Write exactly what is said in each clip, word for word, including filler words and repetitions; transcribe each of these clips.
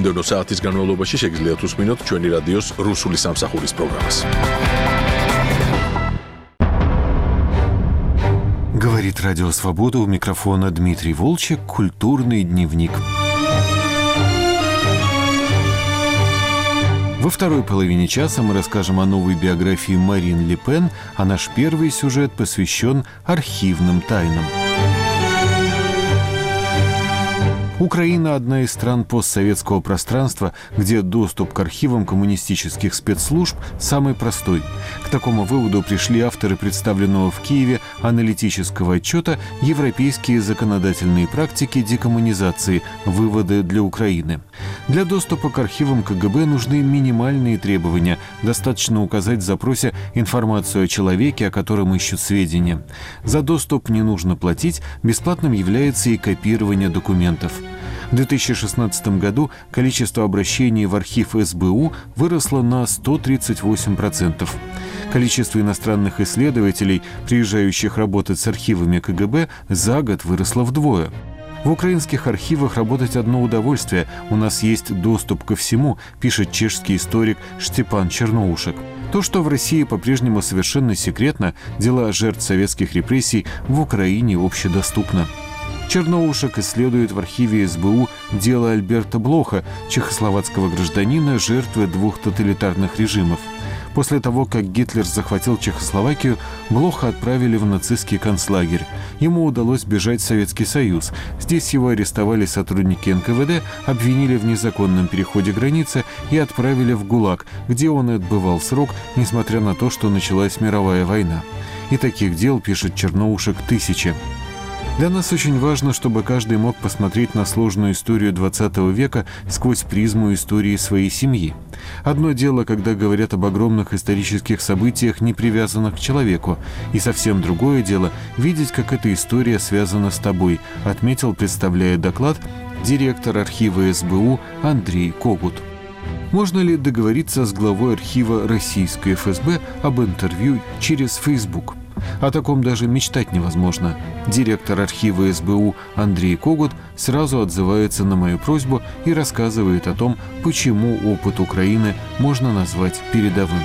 მომდევნო საათის განმავლობაში შეგიძლიათ უსმინოთ ჩვენი რადიოს რუსული სამსახურის პროგრამას. Говорит Радио Свобода, у микрофона Дмитрий Волчек, культурный дневник. Во второй половине часа мы расскажем о новой биографии Марин Ле Пен, а наш первый сюжет посвящен архивным тайнам. Украина – одна из стран постсоветского пространства, где доступ к архивам коммунистических спецслужб самый простой. К такому выводу пришли авторы представленного в Киеве аналитического отчета «Европейские законодательные практики декоммунизации. Выводы для Украины». Для доступа к архивам ка гэ бэ нужны минимальные требования. Достаточно указать в запросе информацию о человеке, о котором ищут сведения. За доступ не нужно платить, бесплатным является и копирование документов. В две тысячи шестнадцатом году количество обращений в архив эс бэ у выросло на сто тридцать восемь процентов. Количество иностранных исследователей, приезжающих работать с архивами ка гэ бэ, за год выросло вдвое. В украинских архивах работать одно удовольствие. У нас есть доступ ко всему, пишет чешский историк Штепан Черноушек. То, что в России по-прежнему совершенно секретно, дела жертв советских репрессий в Украине общедоступно. Черноушек исследует в архиве эс бэ у дело Альберта Блоха, чехословацкого гражданина, жертвы двух тоталитарных режимов. После того, как Гитлер захватил Чехословакию, Блоха отправили в нацистский концлагерь. Ему удалось бежать в Советский Союз. Здесь его арестовали сотрудники эн ка вэ дэ, обвинили в незаконном переходе границы и отправили в ГУЛАГ, где он и отбывал срок, несмотря на то, что началась мировая война. И таких дел, пишет Черноушек, тысячи. Для нас очень важно, чтобы каждый мог посмотреть на сложную историю двадцатого века сквозь призму истории своей семьи. Одно дело, когда говорят об огромных исторических событиях, не привязанных к человеку, и совсем другое дело – видеть, как эта история связана с тобой, отметил, представляя доклад, директор архива эс бэ у Андрей Когут. Можно ли договориться с главой архива российской эф эс бэ об интервью через Facebook? О таком даже мечтать невозможно. Директор архива эс бэ у Андрей Когут сразу отзывается на мою просьбу и рассказывает о том, почему опыт Украины можно назвать передовым.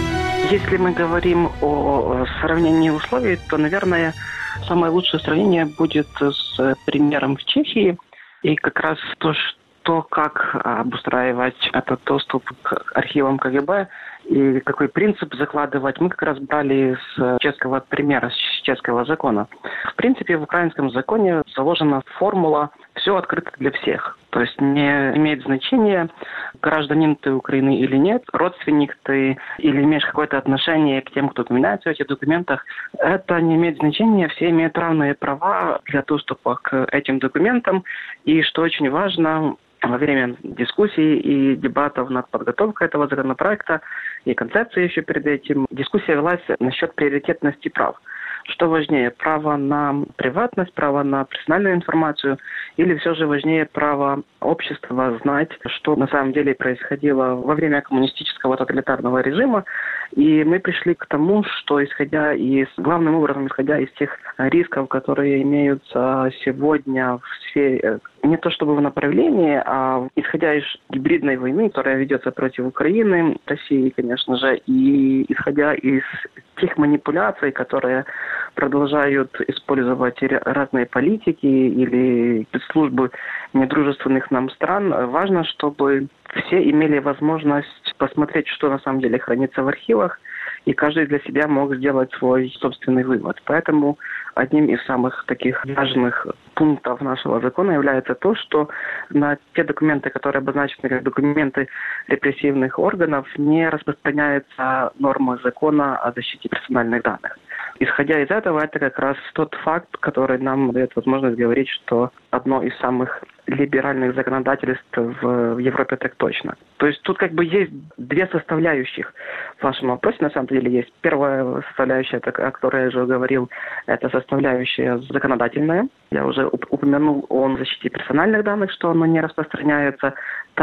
Если мы говорим о сравнении условий, то, наверное, самое лучшее сравнение будет с примером в Чехии. И как раз то, что как обустраивать этот доступ к архивам ка гэ бэ и какой принцип закладывать, мы как раз брали с чешского примера, с чешского закона. В принципе, в украинском законе заложена формула «все открыто для всех». То есть не имеет значения, гражданин ты Украины или нет, родственник ты или имеешь какое-то отношение к тем, кто упоминается в этих документах. Это не имеет значения, все имеют равные права для доступа к этим документам. И что очень важно, во время дискуссий и дебатов над подготовкой этого законопроекта и концепции еще перед этим, дискуссия велась насчет приоритетности прав. Что важнее, право на приватность, право на персональную информацию, или все же важнее право общества знать, что на самом деле происходило во время коммунистического тоталитарного режима. И мы пришли к тому, что исходя из, главным образом, исходя из тех рисков, которые имеются сегодня в сфере, не то чтобы в направлении, а исходя из гибридной войны, которая ведется против Украины, России, конечно же, и исходя из тех манипуляций, которые продолжают использовать разные политики или спецслужбы недружественных нам стран, важно, чтобы все имели возможность посмотреть, что на самом деле хранится в архивах, и каждый для себя мог сделать свой собственный вывод. Поэтому одним из самых таких важных пунктов нашего закона является то, что на те документы, которые обозначены как документы репрессивных органов, не распространяются нормы закона о защите персональных данных. Исходя из этого, это как раз тот факт, который нам дает возможность говорить, что одно из самых либеральных законодательств в Европе так точно. То есть тут как бы есть две составляющих в вашем вопросе. На самом деле есть первая составляющая, о которой я уже говорил, это составляющая законодательная. Я уже упомянул о защите персональных данных, что оно не распространяется.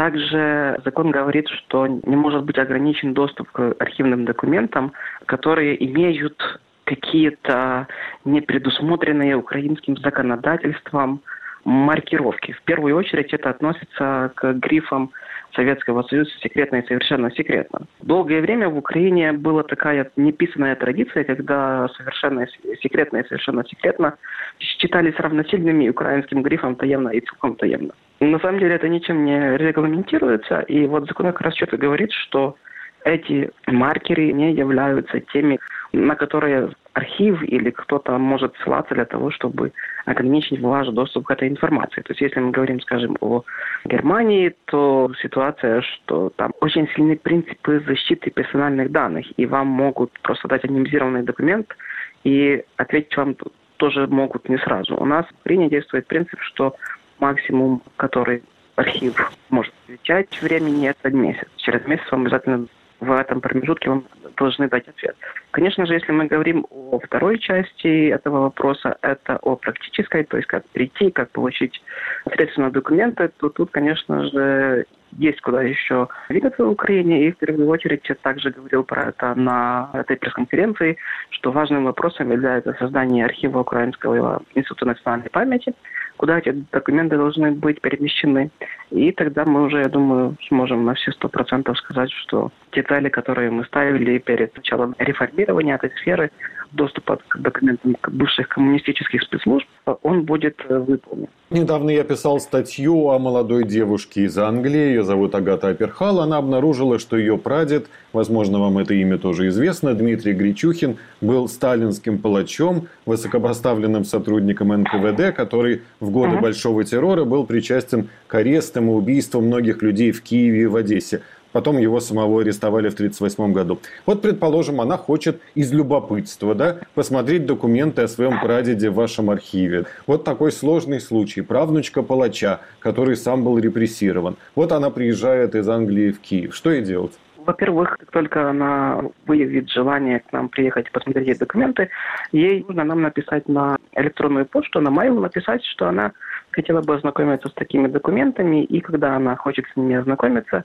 Также закон говорит, что не может быть ограничен доступ к архивным документам, которые имеют какие-то непредусмотренные украинским законодательством маркировки. В первую очередь это относится к грифам Советского Союза «секретно и совершенно секретно». Долгое время в Украине была такая неписанная традиция, когда совершенно секретно и совершенно секретно считались равносильными украинским грифам «таемно» и «целиком таемно». На самом деле это ничем не регламентируется, и вот закон как раз четко говорит, что эти маркеры не являются теми, на которые архив или кто-то может ссылаться для того, чтобы ограничить ваш доступ к этой информации. То есть если мы говорим, скажем, о Германии, то ситуация, что там очень сильные принципы защиты персональных данных, и вам могут просто дать анонимизированный документ, и ответить вам тоже могут не сразу. У нас в Украине действует принцип, что максимум, который архив может отвечать времени, это месяц. Через месяц вам обязательно в этом промежутке вам должны дать ответ. Конечно же, если мы говорим о второй части этого вопроса, это о практической, то есть как прийти, как получить средства документы, то тут, конечно же, есть куда еще двигаться в Украине. И в первую очередь я также говорил про это на этой пресс-конференции, что важным вопросом является создание архива Украинского института национальной памяти, куда эти документы должны быть перемещены. И тогда мы уже, я думаю, сможем на все сто процентов сказать, что те цели, которые мы ставили перед началом реформирования этой сферы, доступа к документам бывших коммунистических спецслужб, он будет выполнен. Недавно я писал статью о молодой девушке из Англии, ее зовут Агата Аперхал. Она обнаружила, что ее прадед, возможно, вам это имя тоже известно, Дмитрий Гречухин, был сталинским палачом, высокопоставленным сотрудником эн ка вэ дэ, который в годы uh-huh. Большого террора был причастен к арестам и убийствам многих людей в Киеве и в Одессе. Потом его самого арестовали в тысяча девятьсот тридцать восьмом году. Вот, предположим, она хочет из любопытства, да, посмотреть документы о своем прадеде в вашем архиве. Вот такой сложный случай. Правнучка палача, который сам был репрессирован. Вот она приезжает из Англии в Киев. Что ей делать? Во-первых, как только она выявит желание к нам приехать и посмотреть эти документы, ей нужно нам написать на электронную почту, на mail написать, что она хотела бы ознакомиться с такими документами, и когда она хочет с ними ознакомиться,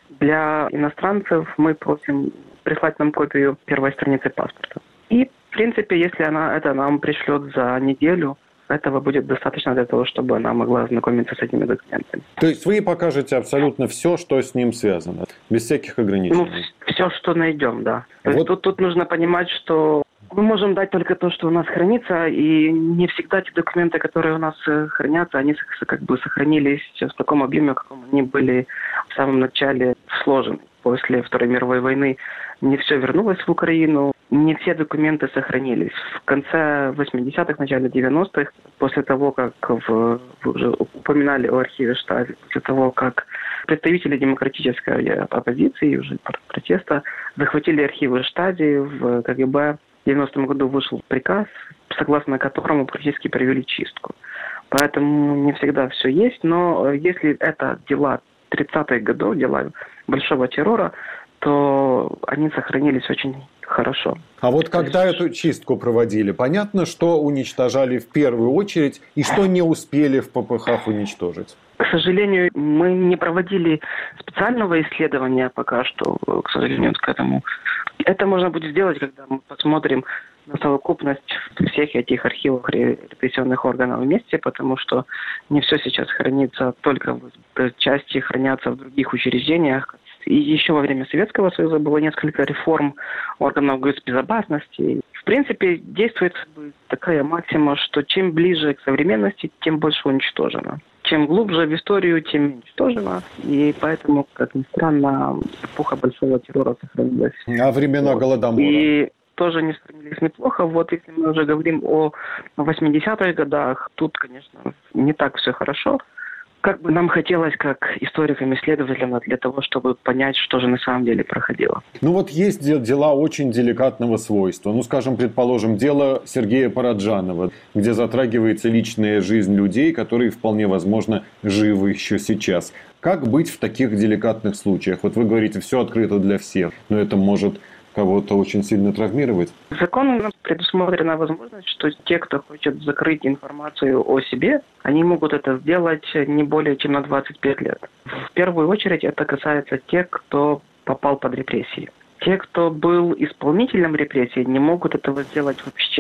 для иностранцев мы просим прислать нам копию первой страницы паспорта. И, в принципе, если она это нам пришлет за неделю, этого будет достаточно для того, чтобы она могла ознакомиться с этими документами. То есть вы покажете абсолютно все, что с ним связано, без всяких ограничений? Ну, все, что найдем, да. То вот. есть тут, тут нужно понимать, что мы можем дать только то, что у нас хранится, и не всегда те документы, которые у нас хранятся, они как бы сохранились в таком объеме, в каком они были в самом начале сложены. После Второй мировой войны не все вернулось в Украину, не все документы сохранились. В конце восьмидесятых, начале девяностых, после того, как в, вы уже упоминали о архиве Штази, после того, как представители демократической оппозиции, уже протеста, захватили архивы Штази, в ка гэ бэ в девяностом году вышел приказ, согласно которому практически провели чистку. Поэтому не всегда все есть, но если это дела тридцатых годов, дела большого террора, то они сохранились очень хорошо. А вот когда эту чистку проводили, понятно, что уничтожали в первую очередь и что не успели в пэ пэ ха уничтожить? К сожалению, мы не проводили специального исследования пока что, к сожалению, к этому. Это можно будет сделать, когда мы посмотрим на совокупность всех этих архивов репрессионных органов вместе, потому что не все сейчас хранится только в части, хранятся в других учреждениях. И еще во время Советского Союза было несколько реформ органов госбезопасности. В принципе, действует такая максима, что чем ближе к современности, тем больше уничтожено. Чем глубже в историю, тем уничтожено. И поэтому, как ни странно, эпоха большого террора сохранилась. А времена вот. Голодомора? И тоже не сохранились неплохо. Вот если мы уже говорим о восьмидесятых годах, тут, конечно, не так все хорошо. Как бы нам хотелось, как историкам-исследователям, для того, чтобы понять, что же на самом деле проходило. Ну вот есть дела очень деликатного свойства. Ну, скажем, предположим, дело Сергея Параджанова, где затрагивается личная жизнь людей, которые вполне возможно живы еще сейчас. Как быть в таких деликатных случаях? Вот вы говорите, все открыто для всех, но это может кого-то очень сильно травмировать? Законом предусмотрена возможность, что те, кто хочет закрыть информацию о себе, они могут это сделать не более чем на двадцать пять лет. В первую очередь это касается тех, кто попал под репрессии. Те, кто был исполнителем репрессий, не могут этого сделать вообще.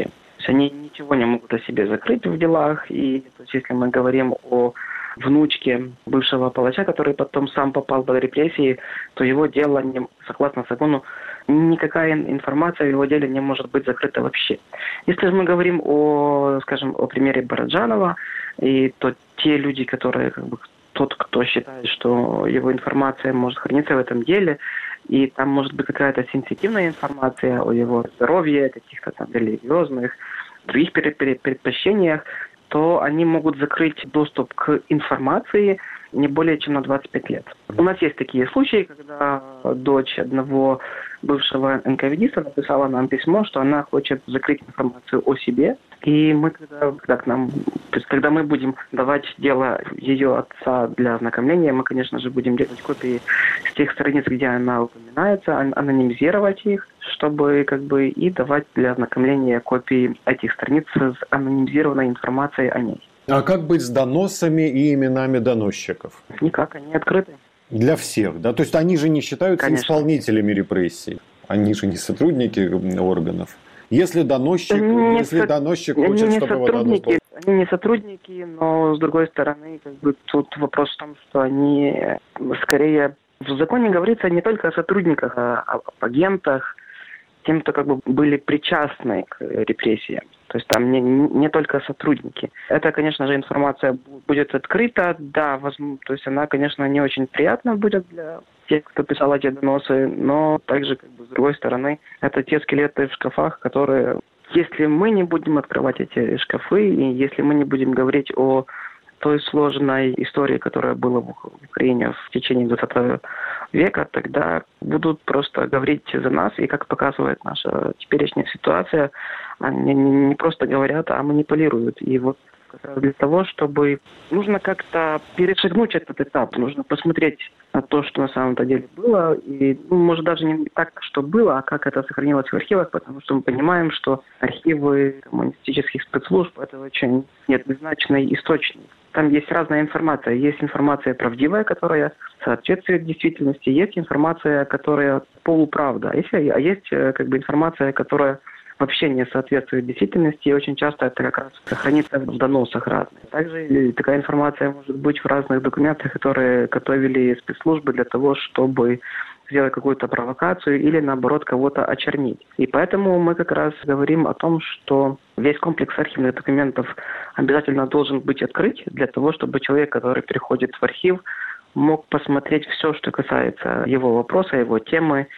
есть они ничего не могут о себе закрыть в делах. И то есть, если мы говорим о внучке бывшего палача, который потом сам попал под репрессии, то его дело, не, согласно закону, никакая информация в его деле не может быть закрыта вообще. Если же мы говорим о, скажем, о примере Бороджанова, и то те люди, которые, как бы, тот, кто считает, что его информация может храниться в этом деле, и там может быть какая-то сенситивная информация о его здоровье, каких-то там религиозных, других предпочтениях, то они могут закрыть доступ к информации не более чем на двадцать пять лет. У нас есть такие случаи, когда дочь одного бывшего эн ка вэ дэ-иста написала нам письмо, что она хочет закрыть информацию о себе. И мы, когда, когда, к нам, то есть, когда мы будем давать дело ее отца для ознакомления, мы, конечно же, будем делать копии с тех страниц, где она упоминается, анонимизировать их, чтобы как бы и давать для ознакомления копии этих страниц с анонимизированной информацией о ней. А как быть с доносами и именами доносчиков? Никак, они открыты. Для всех, да? То есть они же не считаются Конечно. исполнителями репрессий. Они же не сотрудники органов. Если доносчик, не если со... доносчик хочет, они чтобы его донос был... Они не сотрудники, но с другой стороны, как бы тут вопрос в том, что они скорее... В законе говорится не только о сотрудниках, а об агентах, тем, кто как бы были причастны к репрессиям. То есть там не, не только сотрудники. Это, конечно же, информация будет открыта, да, возможно, то есть она, конечно, не очень приятна будет для тех, кто писал эти доносы, но также, как бы, с другой стороны, это те скелеты в шкафах, которые, если мы не будем открывать эти шкафы, и если мы не будем говорить о той сложной истории, которая была в Украине в течение двадцатого века, тогда будут просто говорить за нас. И как показывает наша теперешняя ситуация, они не просто говорят, а манипулируют. И вот как раз для того, чтобы... Нужно как-то перешагнуть этот этап, нужно посмотреть на то, что на самом-то деле было. И, ну, может, даже не так, что было, а как это сохранилось в архивах, потому что мы понимаем, что архивы коммунистических спецслужб – это очень неоднозначный источник. Там есть разная информация. Есть информация правдивая, которая соответствует действительности. Есть информация, которая полуправда. А есть как бы информация, которая вообще не соответствует действительности. И очень часто это как раз хранится в доносах разных. Также такая информация может быть в разных документах, которые готовили спецслужбы для того, чтобы сделать какую-то провокацию или, наоборот, кого-то очернить. И поэтому мы как раз говорим о том, что весь комплекс архивных документов обязательно должен быть открыт для того, чтобы человек, который приходит в архив, мог посмотреть все, что касается его вопроса, его темы,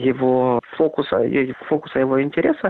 его фокуса, фокуса его интереса,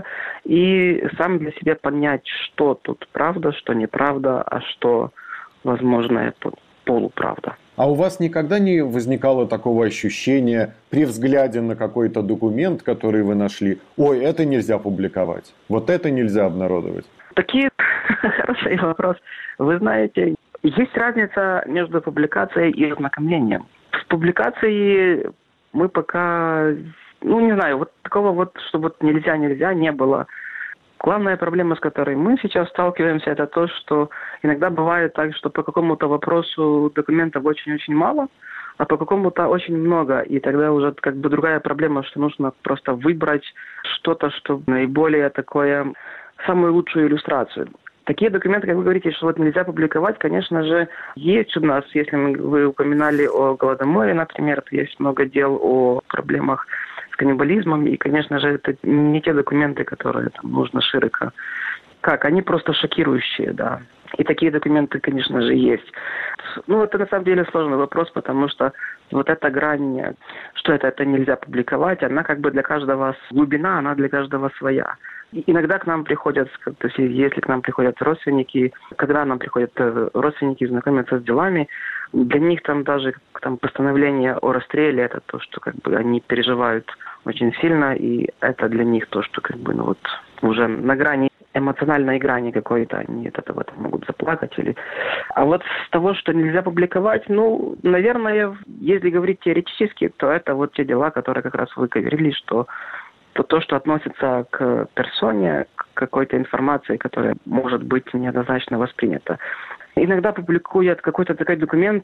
и сам для себя понять, что тут правда, что неправда, а что, возможно, это полуправда. А у вас никогда не возникало такого ощущения при взгляде на какой-то документ, который вы нашли, ой, это нельзя публиковать, вот это нельзя обнародовать? Такие хороший вопрос. Вы знаете, есть разница между публикацией и ознакомлением. В публикации мы пока, ну не знаю, вот такого вот, что вот нельзя-нельзя не было. Главная проблема, с которой мы сейчас сталкиваемся, это то, что иногда бывает так, что по какому-то вопросу документов очень-очень мало, а по какому-то очень много. И тогда уже как бы другая проблема, что нужно просто выбрать что-то, что наиболее такое, самую лучшую иллюстрацию. Такие документы, как вы говорите, что вот нельзя публиковать, конечно же, есть у нас. Если мы, вы упоминали о Голодоморе, например, то есть много дел о проблемах с каннибализмом. И, конечно же, это не те документы, которые там нужно широко. Как? Они просто шокирующие, да. И такие документы, конечно же, есть. Ну, это на самом деле сложный вопрос, потому что вот эта грань, что это, это нельзя публиковать, она как бы для каждого, глубина, она для каждого своя. И иногда к нам приходят, то есть если к нам приходят родственники, когда нам приходят родственники знакомятся с делами, для них там даже там, постановление о расстреле, это то, что как бы они переживают очень сильно, и это для них то, что как бы ну вот уже на грани эмоциональной грани какой-то, они от этого там могут заплакать. Или... А вот с того, что нельзя публиковать, ну, наверное, если говорить теоретически, то это вот те дела, которые как раз вы говорили, что то, то, что относится к персоне, к какой-то информации, которая может быть неоднозначно воспринята. Иногда публикуют какой-то такой документ,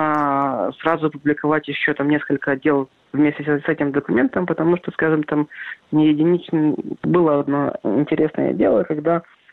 нужно сразу публиковать еще там несколько дел вместе с этим документом, потому что, скажем, там не единично было одно интересное дело, когда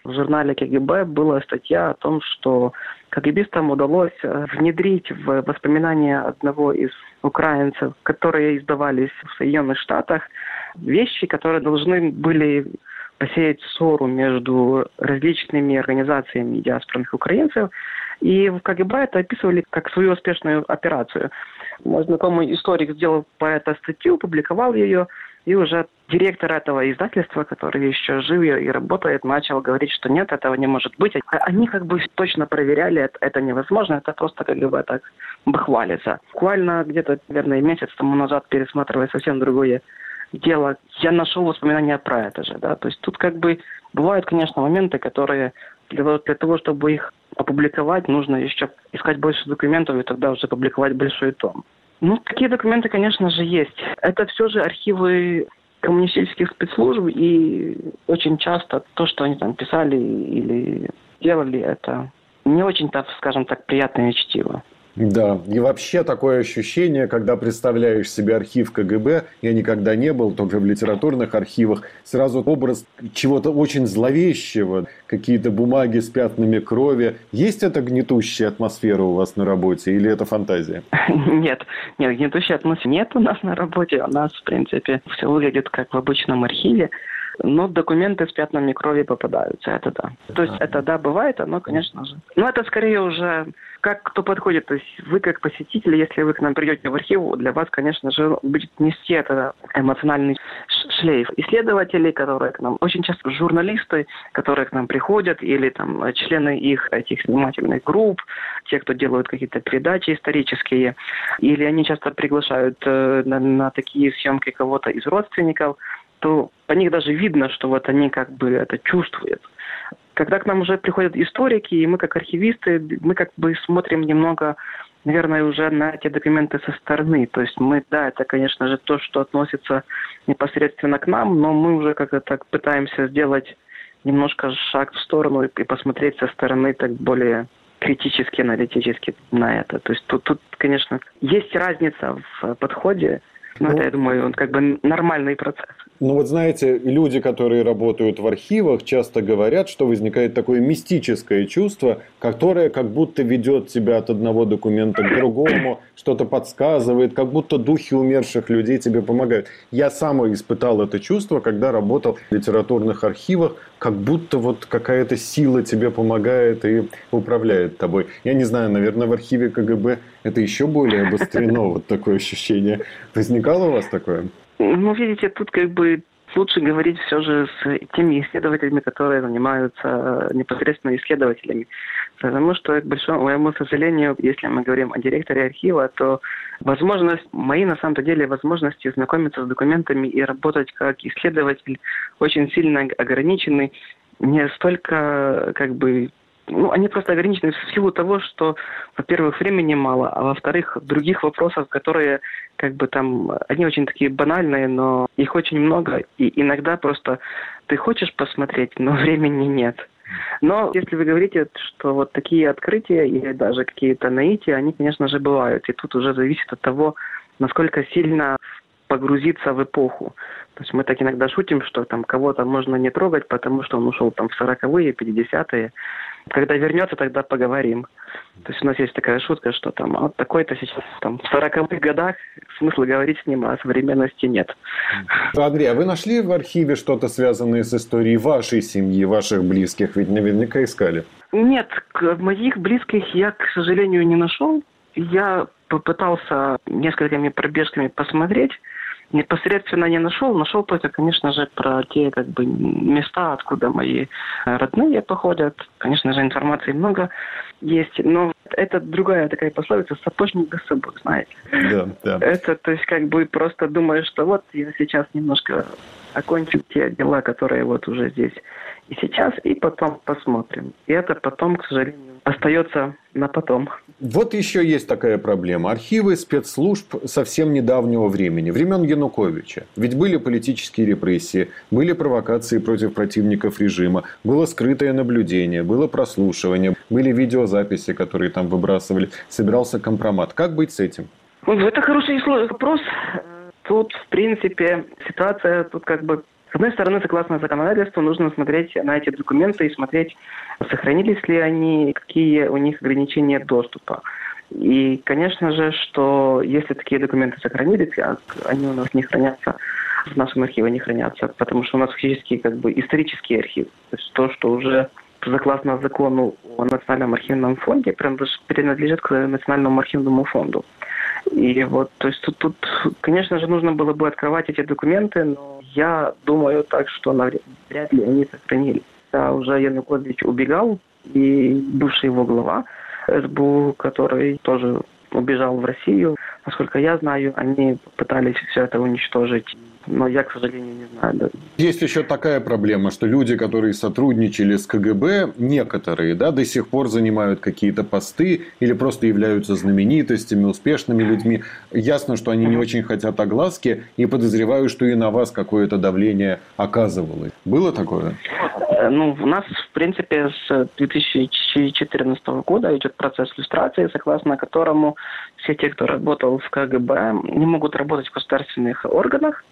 в журнале КГБ была статья о том, что КГБистам удалось внедрить в воспоминания одного из украинцев, которые издавались в Соединенных Штатах, вещи, которые должны были посеять ссору между различными организациями диаспорных украинцев. И в КГБ это описывали как свою успешную операцию. Мой знакомый историк сделал по этой статью, публиковал ее, и уже директор этого издательства, который еще жив и работает, начал говорить, что нет, этого не может быть. Они как бы точно проверяли, это, это невозможно, это просто КГБ так бахвалится. Буквально где-то, наверное, месяц тому назад, пересматривая совсем другое дело, я нашел воспоминания про это же. Да? То есть тут как бы бывают, конечно, моменты, которые для того, для того, чтобы их опубликовать, нужно еще искать больше документов и тогда уже публиковать большой том. Ну, такие документы, конечно же, есть. Это все же архивы коммунистических спецслужб, и очень часто то, что они там писали или делали, это не очень-то, скажем так, приятное чтиво. Да, и вообще такое ощущение, когда представляешь себе архив КГБ, я никогда не был, только в литературных архивах, сразу образ чего-то очень зловещего, какие-то бумаги с пятнами крови. Есть эта гнетущая атмосфера у вас на работе или это фантазия? Нет, нет, гнетущей атмосферы нет у нас на работе. У нас, в принципе, все выглядит как в обычном архиве. Но документы с пятнами крови попадаются, это да. То есть это да, бывает, оно, конечно же. Но это скорее уже как кто подходит. То есть вы как посетитель, если вы к нам придете в архив, для вас, конечно же, будет нести это эмоциональный шлейф. Исследователи, которые к нам, очень часто журналисты, которые к нам приходят, или там члены их этих снимательных групп, те, кто делают какие-то передачи исторические, или они часто приглашают э, на, на такие съемки кого-то из родственников, то по них даже видно, что вот они как бы это чувствуют. Когда к нам уже приходят историки, и мы как архивисты, мы как бы смотрим немного, наверное, уже на эти документы со стороны. То есть мы, да, это, конечно же, то, что относится непосредственно к нам, но мы уже как-то так пытаемся сделать немножко шаг в сторону и посмотреть со стороны так более критически, аналитически на это. То есть тут, тут конечно, есть разница в подходе. Ну, это, я думаю, он как бы нормальный процесс. Ну, вот знаете, люди, которые работают в архивах, часто говорят, что возникает такое мистическое чувство, которое как будто ведет тебя от одного документа к другому, что-то подсказывает, как будто духи умерших людей тебе помогают. Я сам испытал это чувство, когда работал в литературных архивах, как будто вот какая-то сила тебе помогает и управляет тобой. Я не знаю, наверное, в архиве КГБ это еще более обострено, вот такое ощущение. Возникало у вас такое? Ну, видите, тут как бы лучше говорить все же с теми исследователями, которые занимаются непосредственно исследователями. Потому что, к большому моему сожалению, если мы говорим о директоре архива, то возможность, мои на самом деле возможности знакомиться с документами и работать как исследователь очень сильно ограничены. Не столько как бы... Ну, они просто ограничены в силу того, что, во-первых, времени мало, а во-вторых, других вопросов, которые, как бы там, они очень такие банальные, но их очень много, и иногда просто ты хочешь посмотреть, но времени нет. Но если вы говорите, что вот такие открытия или даже какие-то наития, они, конечно же, бывают, и тут уже зависит от того, насколько сильно погрузиться в эпоху. То есть мы так иногда шутим, что там кого-то можно не трогать, потому что он ушел там в сороковые, пятидесятые. Когда вернется, тогда поговорим. То есть у нас есть такая шутка, что там вот такой-то сейчас там в сороковых годах смысла говорить с ним, а современности нет. Андрей, а вы нашли в архиве что-то связанное с историей вашей семьи, ваших близких? Ведь наверняка искали. Нет, моих близких я, к сожалению, не нашел. Я попытался несколькими пробежками посмотреть. Непосредственно не нашел, нашел только, конечно же, про те как бы места, откуда мои родные походят. Конечно же, информации много есть, но это другая такая пословица «сапожник без сапог», знаете. Да, да. Это, то есть, как бы просто думаешь, что вот я сейчас немножко окончу те дела, которые вот уже здесь и сейчас, и потом посмотрим. И это потом, к сожалению, остается на потом. Вот еще есть такая проблема. Архивы спецслужб совсем недавнего времени, времен Януковича. Ведь были политические репрессии, были провокации против противников режима, было скрытое наблюдение, было прослушивание, были видеозаписи, которые там выбрасывали, собирался компромат. Как быть с этим? Это хороший вопрос. Тут, в принципе, ситуация тут как бы С одной стороны, согласно законодательству, нужно смотреть на эти документы и смотреть, сохранились ли они, какие у них ограничения доступа. И, конечно же, что если такие документы сохранились, они у нас не хранятся, в нашем архиве не хранятся, потому что у нас фактически как бы исторический архив. То есть то, что уже согласно закону о Национальном архивном фонде принадлежит к Национальному архивному фонду. И вот, то есть тут, тут, конечно же, нужно было бы открывать эти документы, но я думаю так, что вряд ли они сохранились. А уже Янукович убегал, и бывший его глава СБУ, который тоже убежал в Россию, насколько я знаю, они пытались все это уничтожить. Но я, к сожалению, не знаю. Да. Есть еще такая проблема, что люди, которые сотрудничали с КГБ, некоторые, да, до сих пор занимают какие-то посты или просто являются знаменитостями, успешными людьми. Ясно, что они не очень хотят огласки, и подозреваю, что и на вас какое-то давление оказывалось. Было такое? Ну, у нас, в принципе, с две тысячи четырнадцатого года идет процесс люстрации, согласно которому все те, кто работал в КГБ, не могут работать в государственных органах.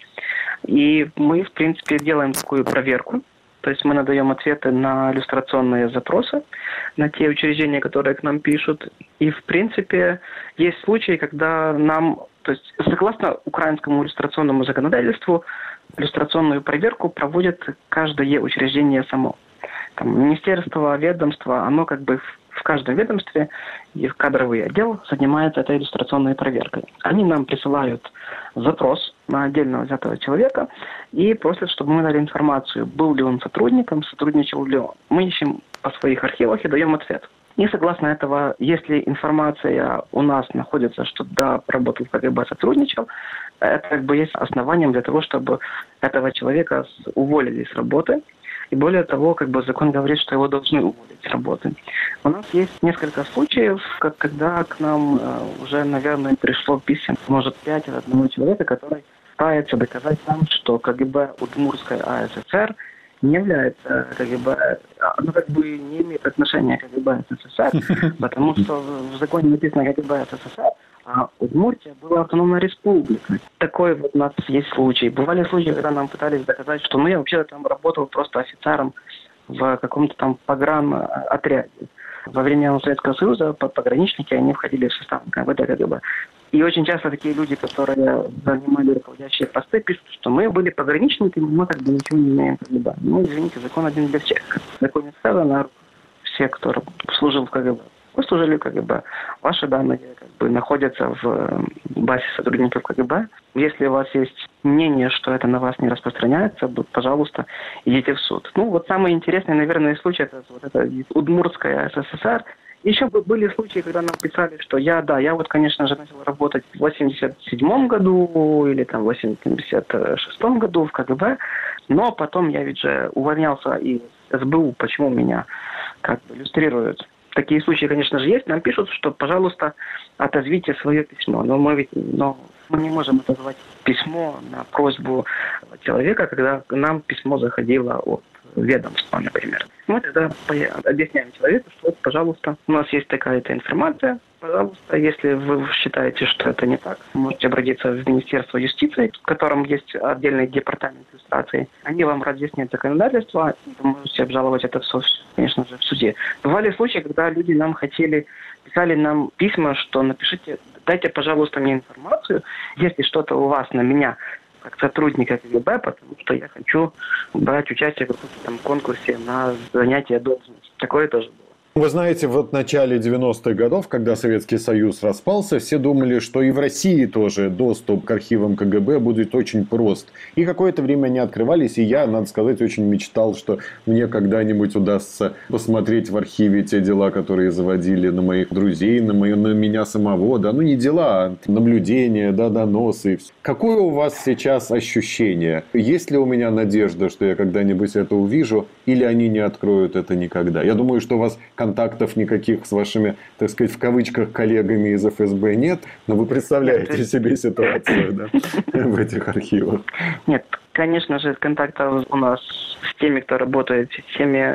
И мы, в принципе, делаем такую проверку. То есть мы надаем ответы на иллюстрационные запросы, на те учреждения, которые к нам пишут. И, в принципе, есть случаи, когда нам, то есть согласно украинскому иллюстрационному законодательству, иллюстрационную проверку проводит каждое учреждение само. Там, министерство, ведомство, оно как бы в каждом ведомстве и в кадровый отдел занимается этой иллюстрационной проверкой. Они нам присылают запрос на отдельно взятого человека и просят, чтобы мы дали информацию, был ли он сотрудником, сотрудничал ли он. Мы ищем по своих архивах и даем ответ. И согласно этого, если информация у нас находится, что да, работал в КГБ, сотрудничал, это как бы есть основанием для того, чтобы этого человека уволили с работы. И более того, как бы закон говорит, что его должны уволить с работы. У нас есть несколько случаев, как, когда к нам э, уже, наверное, пришло писем, может, пять от одного человека, который пытается доказать нам, что КГБ Удмуртской АССР не является КГБ, ну, как бы не имеет отношения к КГБ СССР, потому что в законе написано КГБ СССР, а Удмуртия была автономной республикой. Такой вот у нас есть случай. Бывали случаи, когда нам пытались доказать, что ну, я вообще там работал просто офицером в каком-то там погранотряде. Во время Советского Союза пограничники, они входили в состав КГБ, КГБ. И очень часто такие люди, которые занимали руководящие посты, пишут, что мы были пограничниками, мы как бы ничего не имеем КГБ. Ну, извините, закон один для всех. В законе сказано, все, кто служил в КГБ, вы служили в КГБ. Ваши данные как бы находятся в базе сотрудников КГБ. Если у вас есть мнение, что это на вас не распространяется, пожалуйста, идите в суд. Ну, вот самый интересный, наверное, случай, это вот это Удмуртская СССР. Еще были случаи, когда нам писали, что я, да, я вот, конечно же, начал работать в восемьдесят седьмом году или там в восемьдесят шестом году в КГБ, но потом я ведь же увольнялся из СБУ, почему меня как бы иллюстрируют. Такие случаи, конечно же, есть. Нам пишут, что, пожалуйста, отозвите свое письмо. Но мы ведь но мы не можем отозвать письмо на просьбу человека, когда к нам письмо заходило от ведомства, например. Мы тогда объясняем человеку, что, вот, пожалуйста, у нас есть такая-то информация. Пожалуйста, если вы считаете, что это не так, можете обратиться в Министерство юстиции, в котором есть отдельный департамент иллюстрации. Они вам разъяснят законодательство, и вы можете обжаловать это, все, конечно же, в суде. Бывали случаи, когда люди нам хотели, писали нам письма, что напишите, дайте, пожалуйста, мне информацию, если что-то у вас на меня, как сотрудника КГБ, потому что я хочу брать участие в каком-то там конкурсе на занятие должности. Такое тоже было. Вы знаете, вот в начале девяностых годов, когда Советский Союз распался, все думали, что и в России тоже доступ к архивам КГБ будет очень прост. И какое-то время они открывались, и я, надо сказать, очень мечтал, что мне когда-нибудь удастся посмотреть в архиве те дела, которые заводили на моих друзей, на, мою, на меня самого. Да, ну не дела, а наблюдения, да, доносы. Какое у вас сейчас ощущение? Есть ли у меня надежда, что я когда-нибудь это увижу, или они не откроют это никогда? Я думаю, что у вас контактов никаких с вашими, так сказать, в кавычках, коллегами из эф эс бэ нет, но вы представляете себе ситуацию, да, в этих архивах. Нет, конечно же, контактов у нас с теми, кто работает в системе, в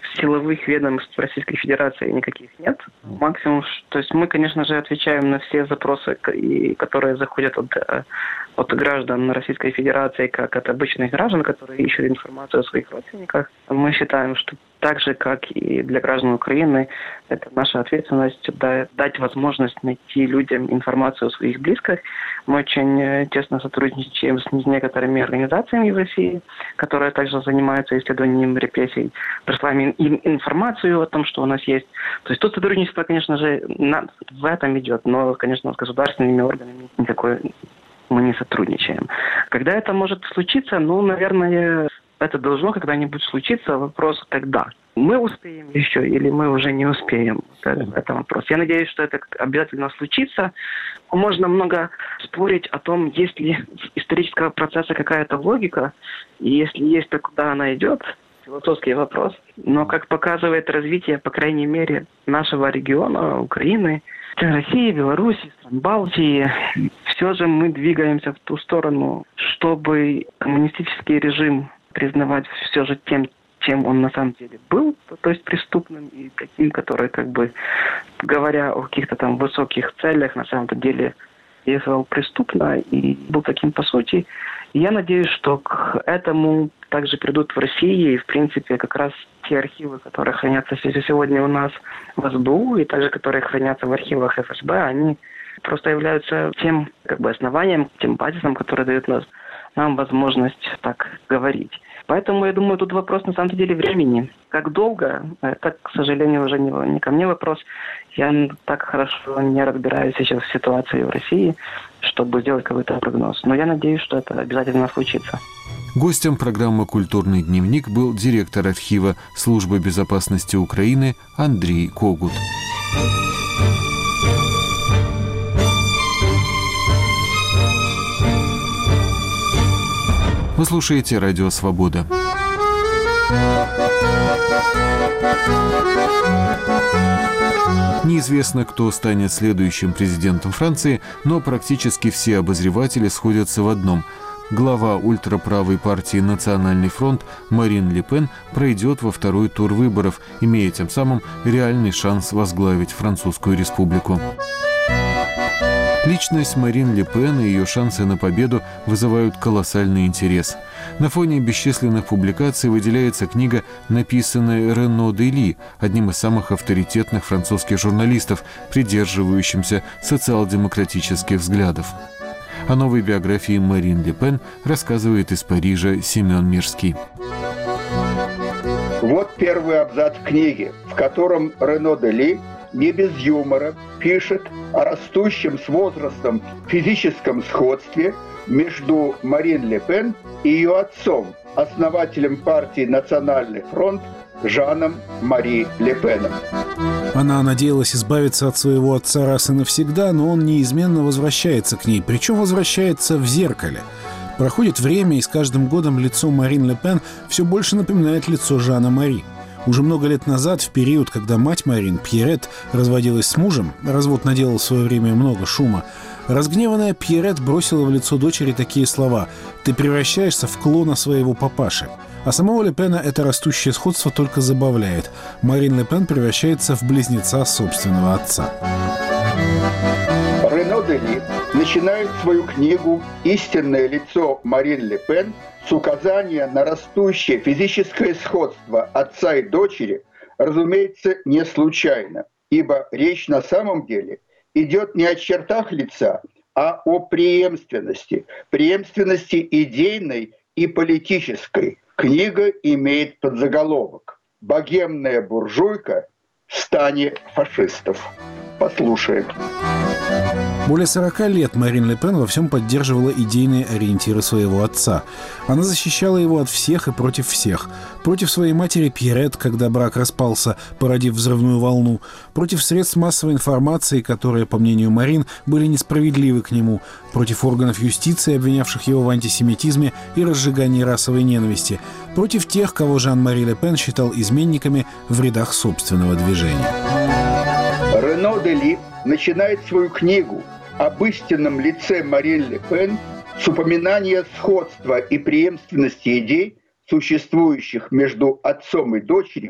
силовых ведомств Российской Федерации никаких нет. Максимум, то есть мы, конечно же, отвечаем на все запросы, которые заходят от, от граждан Российской Федерации, как от обычных граждан, которые ищут информацию о своих родственниках. Мы считаем, что так же, как и для граждан Украины, это наша ответственность дать возможность найти людям информацию о своих близких. Мы очень тесно сотрудничаем с некоторыми организациями в России, которые также занимаются исследованием репрессий. Присылаем им информацию о том, что у нас есть. То есть тут сотрудничество, конечно же, в этом идет, но, конечно, с государственными органами никакой мы не сотрудничаем. Когда это может случиться? Ну, наверное, это должно когда-нибудь случиться. Вопрос, когда? Мы успеем еще или мы уже не успеем? Это, это вопрос. Я надеюсь, что это обязательно случится. Можно много спорить о том, есть ли исторического процесса какая-то логика, и если есть, то куда она идет. Философский вопрос. Но, как показывает развитие, по крайней мере, нашего региона, Украины, России, Беларуси, стран Балтии, все же мы двигаемся в ту сторону, чтобы коммунистический режим признавать все же тем, чем он на самом деле был, то есть преступным, и таким, который, как бы, говоря о каких-то там высоких целях, на самом деле действовал преступно и был таким по сути. И я надеюсь, что к этому также придут в России, и, в принципе, как раз те архивы, которые хранятся сегодня у нас в СБУ, и также которые хранятся в архивах эф эс бэ, они просто являются тем, как бы, основанием, тем базисом, который дает нас, нам возможность так говорить. Поэтому, я думаю, тут вопрос на самом деле времени. Как долго, это, к сожалению, уже не, не ко мне вопрос. Я так хорошо не разбираюсь сейчас в ситуации в России, чтобы сделать какой-то прогноз. Но я надеюсь, что это обязательно случится. Гостем программы «Культурный дневник» был директор архива Службы безопасности Украины Андрей Когут. Вы слушаете «Радио Свобода». Неизвестно, кто станет следующим президентом Франции, но практически все обозреватели сходятся в одном. Глава ультраправой партии «Национальный фронт» Марин Ле Пен пройдет во второй тур выборов, имея тем самым реальный шанс возглавить Французскую республику. Личность Марин Ле Пен и ее шансы на победу вызывают колоссальный интерес. На фоне бесчисленных публикаций выделяется книга, написанная Рено Дели, одним из самых авторитетных французских журналистов, придерживающимся социал-демократических взглядов. О новой биографии Марин Ле Пен рассказывает из Парижа Семен Мирский. Вот первый абзац книги, в котором Рено Дели не без юмора пишет о растущем с возрастом физическом сходстве между Марин Ле Пен и ее отцом, основателем партии «Национальный фронт» Жаном Мари Ле Пеном. Она надеялась избавиться от своего отца раз и навсегда, но он неизменно возвращается к ней, причем возвращается в зеркале. Проходит время, и с каждым годом лицо Марин Ле Пен все больше напоминает лицо Жана Мари. Уже много лет назад, в период, когда мать Марин, Пьерет, разводилась с мужем, развод наделал в свое время много шума, разгневанная Пьерет бросила в лицо дочери такие слова: «Ты превращаешься в клона своего папаши». А самого Ле Пена это растущее сходство только забавляет. Марин Ле Пен превращается в близнеца собственного отца. Рено Дели начинает свою книгу «Истинное лицо Марин Ле Пен» с указания на растущее физическое сходство отца и дочери, разумеется, не случайно, ибо речь на самом деле идет не о чертах лица, а о преемственности, преемственности идейной и политической. Книга имеет подзаголовок «Богемная буржуйка в стане фашистов». Послушаем. Более сорока лет Марин Ле Пен во всем поддерживала идейные ориентиры своего отца. Она защищала его от всех и против всех. Против своей матери Пьерет, когда брак распался, породив взрывную волну. Против средств массовой информации, которые, по мнению Марин, были несправедливы к нему. Против органов юстиции, обвинявших его в антисемитизме и разжигании расовой ненависти. Против тех, кого Жан-Мари Ле Пен считал изменниками в рядах собственного движения. Рено Дели начинает свою книгу об истинном лице Марин Ле Пен с упоминания сходства и преемственности идей, существующих между отцом и дочерью,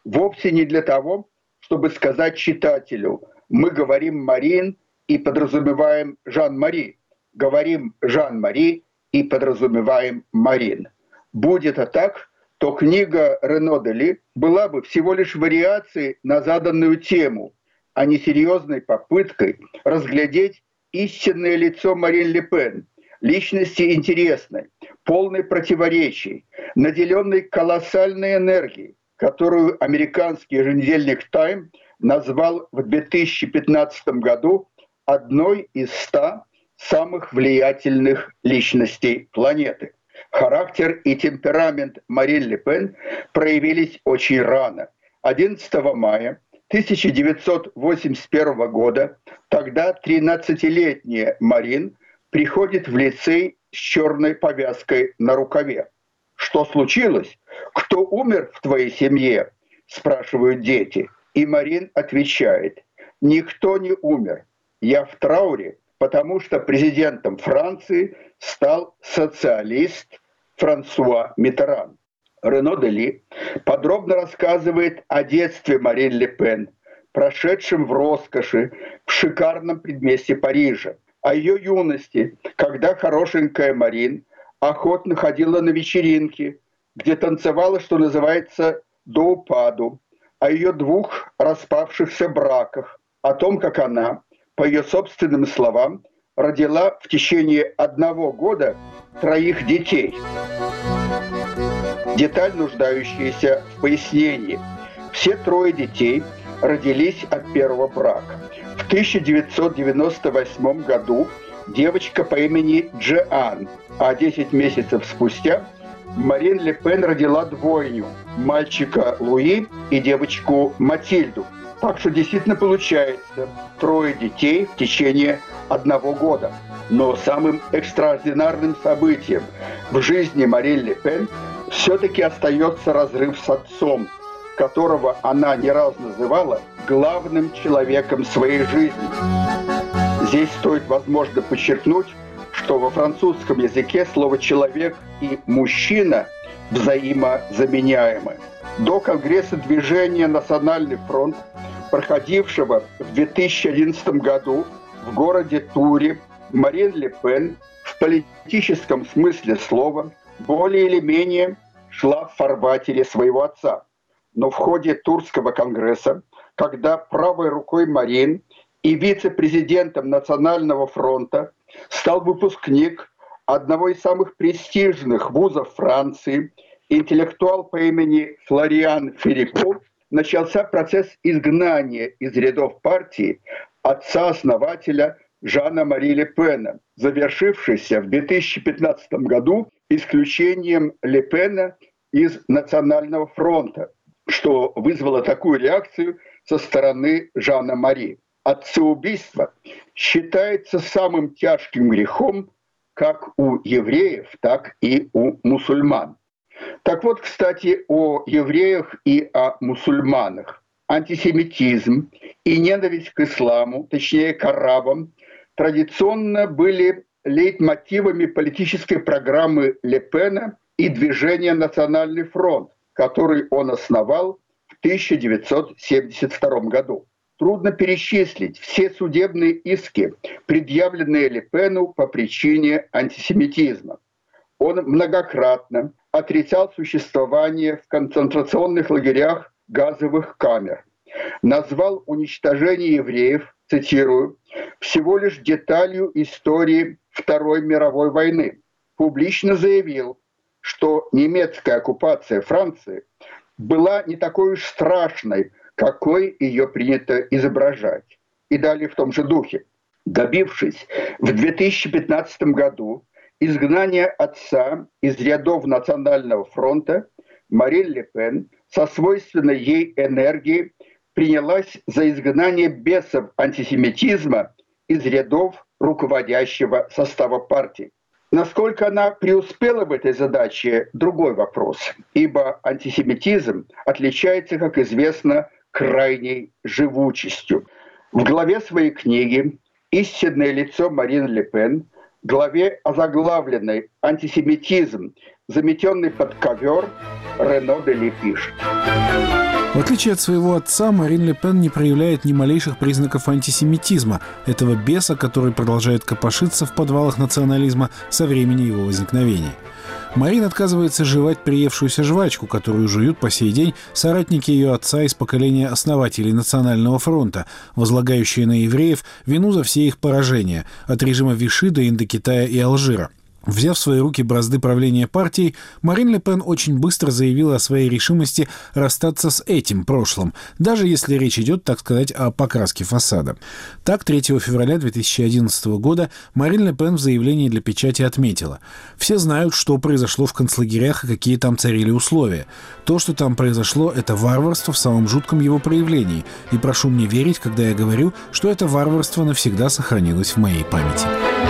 вовсе не для того, чтобы сказать читателю: мы говорим Марин и подразумеваем Жан-Мари, говорим Жан-Мари и подразумеваем Марин. Будь это так, то книга Рено де Ли была бы всего лишь вариацией на заданную тему, а не серьезной попыткой разглядеть истинное лицо Марин Ле Пен, личности интересной, полной противоречий, наделенной колоссальной энергией, которую американский еженедельник «Тайм» назвал в две тысячи пятнадцатом году одной из ста самых влиятельных личностей планеты. Характер и темперамент Марин Ле Пен проявились очень рано. одиннадцатого мая тысяча девятьсот восемьдесят первого года тогда тринадцатилетняя Марин приходит в лицей с черной повязкой на рукаве. «Что случилось? Кто умер в твоей семье?» – спрашивают дети. И Марин отвечает: «Никто не умер. Я в трауре, потому что президентом Франции стал социалист Франсуа Миттеран». Рено де Ли подробно рассказывает о детстве Марин Ле Пен, прошедшем в роскоши в шикарном предместье Парижа, о ее юности, когда хорошенькая Марин охотно ходила на вечеринки, где танцевала, что называется, до упаду, о ее двух распавшихся браках, о том, как она, по ее собственным словам, родила в течение одного года троих детей. Деталь, нуждающаяся в пояснении. Все трое детей родились от первого брака. В тысяча девятьсот девяносто восьмом году девочка по имени Джеан, а десять месяцев спустя Марин Ле Пен родила двойню – мальчика Луи и девочку Матильду. Так что действительно получается трое детей в течение одного года. Но самым экстраординарным событием в жизни Марин Ле Пен все-таки остается разрыв с отцом, которого она не раз называла главным человеком своей жизни. Здесь стоит, возможно, подчеркнуть, что во французском языке слово «человек» и «мужчина» взаимозаменяемы. До Конгресса движения «Национальный фронт», проходившего в две тысячи одиннадцатом году в городе Туре, Марин Ле Пен в политическом смысле слова более или менее шла в фарватере своего отца. Но в ходе Турского конгресса, когда правой рукой Марин и вице-президентом Национального фронта стал выпускник одного из самых престижных вузов Франции, интеллектуал по имени Флориан Филиппо, начался процесс изгнания из рядов партии отца-основателя Жана-Мари Ле Пена, завершившийся в две тысячи пятнадцатом году исключением Ле Пена из Национального фронта, что вызвало такую реакцию со стороны Жана-Мари. Отцеубийство считается самым тяжким грехом как у евреев, так и у мусульман. Так вот, кстати, о евреях и о мусульманах. Антисемитизм и ненависть к исламу, точнее к арабам, традиционно были лейтмотивами политической программы Ле Пена и движения «Национальный фронт», который он основал в тысяча девятьсот семьдесят втором году. Трудно перечислить все судебные иски, предъявленные Ле Пену по причине антисемитизма. Он многократно отрицал существование в концентрационных лагерях газовых камер, назвал уничтожение евреев, цитирую, всего лишь деталью истории Второй мировой войны. Публично заявил, что немецкая оккупация Франции была не такой уж страшной, какой ее принято изображать. И далее в том же духе. Добившись в две тысячи пятнадцатом году изгнания отца из рядов Национального фронта, Марин Ле Пен со свойственной ей энергией принялась за изгнание бесов антисемитизма из рядов руководящего состава партии. Насколько она преуспела в этой задаче – другой вопрос, ибо антисемитизм отличается, как известно, крайней живучестью. В главе своей книги «Истинное лицо Марин Ле Пен», главе, озаглавленной «Антисемитизм заметенный под ковер, Рено Дели пишет. В отличие от своего отца, Марин Ле Пен не проявляет ни малейших признаков антисемитизма, этого беса, который продолжает копошиться в подвалах национализма со времени его возникновения. Марин отказывается жевать приевшуюся жвачку, которую жуют по сей день соратники ее отца из поколения основателей Национального фронта, возлагающие на евреев вину за все их поражения, от режима Виши до Индокитая и Алжира. Взяв в свои руки бразды правления партией, Марин Ле Пен очень быстро заявила о своей решимости расстаться с этим прошлым, даже если речь идет, так сказать, о покраске фасада. Так, третьего февраля две тысячи одиннадцатого года Марин Ле Пен в заявлении для печати отметила: «Все знают, что произошло в концлагерях и какие там царили условия. То, что там произошло, это варварство в самом жутком его проявлении, и прошу мне верить, когда я говорю, что это варварство навсегда сохранилось в моей памяти».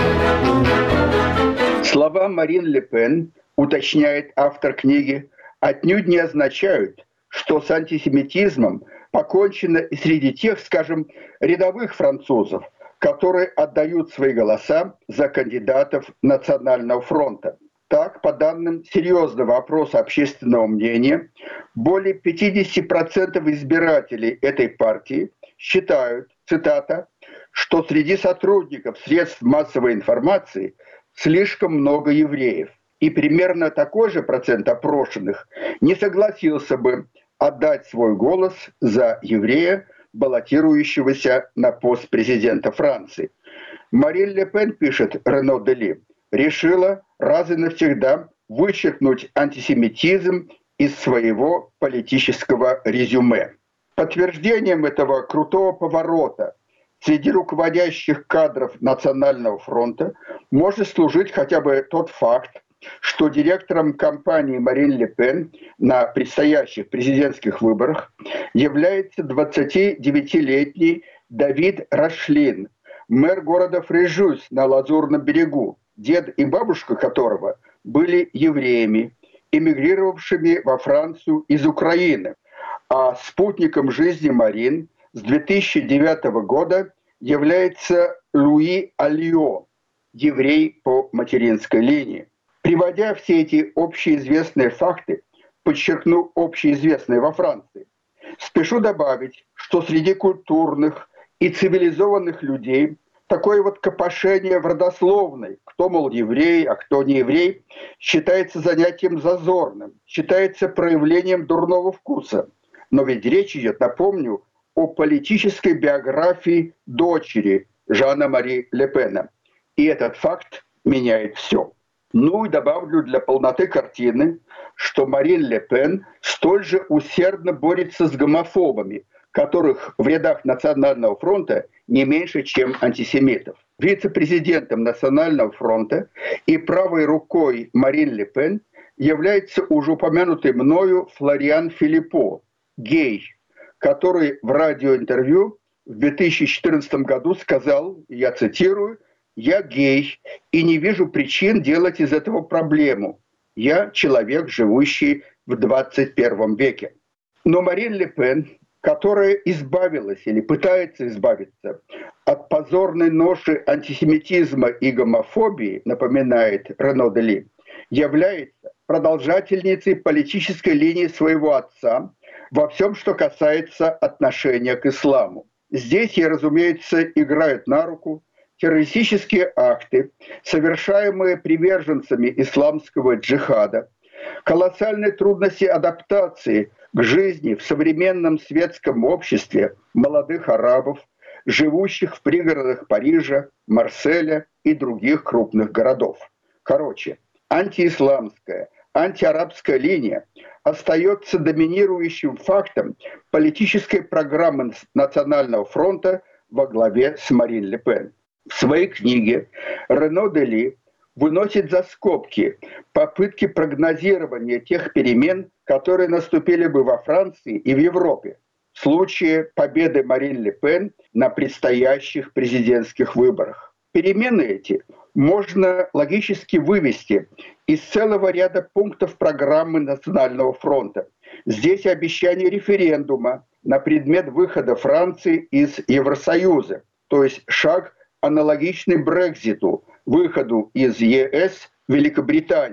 Слова Марин Ле Пен, уточняет автор книги, отнюдь не означают, что с антисемитизмом покончено и среди тех, скажем, рядовых французов, которые отдают свои голоса за кандидатов Национального фронта. Так, по данным серьезного опроса общественного мнения, более пятьдесят процентов избирателей этой партии считают, цитата, что среди сотрудников средств массовой информации слишком много евреев. И примерно такой же процент опрошенных не согласился бы отдать свой голос за еврея, баллотирующегося на пост президента Франции. Марин Ле Пен, пишет Рено Дели, решила раз и навсегда вычеркнуть антисемитизм из своего политического резюме. Подтверждением этого крутого поворота среди руководящих кадров Национального фронта может служить хотя бы тот факт, что директором кампании Марин Ле Пен на предстоящих президентских выборах является двадцатидевятилетний Давид Рашлин, мэр города Фрежюс на Лазурном берегу, дед и бабушка которого были евреями, эмигрировавшими во Францию из Украины. А спутником жизни Марин с две тысячи девятого года является Луи Альо, еврей по материнской линии. Приводя все эти общеизвестные факты, подчеркну, общеизвестные во Франции, спешу добавить, что среди культурных и цивилизованных людей такое вот копошение в родословной, кто, мол, еврей, а кто не еврей, считается занятием зазорным, считается проявлением дурного вкуса. Но ведь речь идет, напомню, о политической биографии дочери Жана-Мари Ле Пена. И этот факт меняет все. Ну и добавлю для полноты картины, что Марин Ле Пен столь же усердно борется с гомофобами, которых в рядах Национального фронта не меньше, чем антисемитов. Вице-президентом Национального фронта и правой рукой Марин Ле Пен является уже упомянутый мною Флориан Филиппо, гей, который в радиоинтервью в две тысячи четырнадцатом году сказал, я цитирую, «Я гей и не вижу причин делать из этого проблему. Я человек, живущий в двадцать первом веке». Но Марин Ле Пен, которая избавилась или пытается избавиться от позорной ноши антисемитизма и гомофобии, напоминает Рено Дели, является продолжательницей политической линии своего отца во всем, что касается отношения к исламу. Здесь ей, разумеется, играют на руку террористические акты, совершаемые приверженцами исламского джихада, колоссальные трудности адаптации к жизни в современном светском обществе молодых арабов, живущих в пригородах Парижа, Марселя и других крупных городов. Короче, антиисламская, антиарабская линия остается доминирующим фактом политической программы Национального фронта во главе с Марин Ле Пен. В своей книге Рено Дели выносит за скобки попытки прогнозирования тех перемен, которые наступили бы во Франции и в Европе в случае победы Марин Ле Пен на предстоящих президентских выборах. Перемены эти можно логически вывести из целого ряда пунктов программы Национального фронта. Здесь обещание референдума на предмет выхода Франции из Евросоюза, то есть шаг аналогичный Брекситу, выходу из ЕС Великобритании.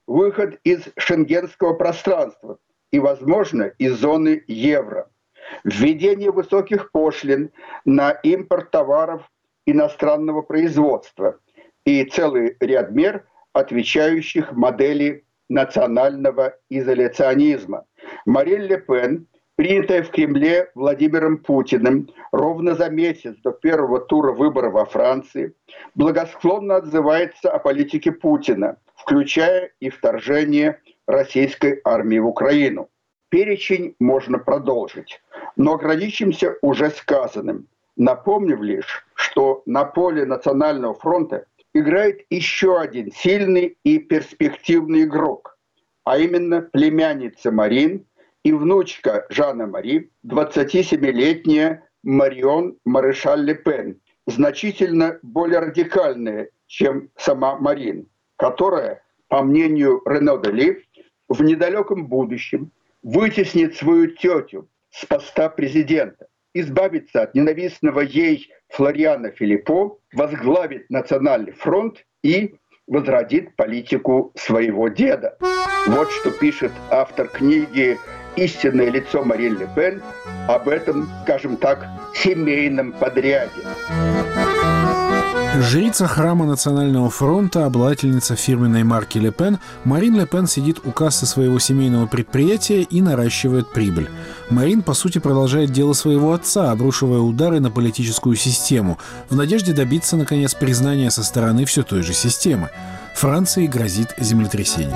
выход из шенгенского пространства и, возможно, из зоны евро, введение высоких пошлин на импорт товаров иностранного производства и целый ряд мер, отвечающих модели национального изоляционизма. Марин Ле Пен, принятая в Кремле Владимиром Путиным ровно за месяц до первого тура выборов во Франции, благосклонно отзывается о политике Путина, включая и вторжение российской армии в Украину. Перечень можно продолжить, но ограничимся уже сказанным, напомнив лишь, что на поле Национального фронта играет еще один сильный и перспективный игрок, а именно племянница Марин и внучка Жана Мари, двадцатисемилетняя Марион Марешаль Ле Пен, значительно более радикальная, чем сама Марин, которая, по мнению Рено Дали, в недалеком будущем вытеснит свою тетю с поста президента, избавится от ненавистного ей Флориана Филиппо, возглавит Национальный фронт и возродит политику своего деда. Вот что пишет автор книги «Истинное лицо Марин Ле Пен» об этом, скажем так, семейном подряде. Жрица храма Национального фронта, обладательница фирменной марки Ле Пен, Марин Ле Пен сидит у кассы своего семейного предприятия и наращивает прибыль. Марин, по сути, продолжает дело своего отца, обрушивая удары на политическую систему, в надежде добиться, наконец, признания со стороны все той же системы. Франции грозит землетрясение.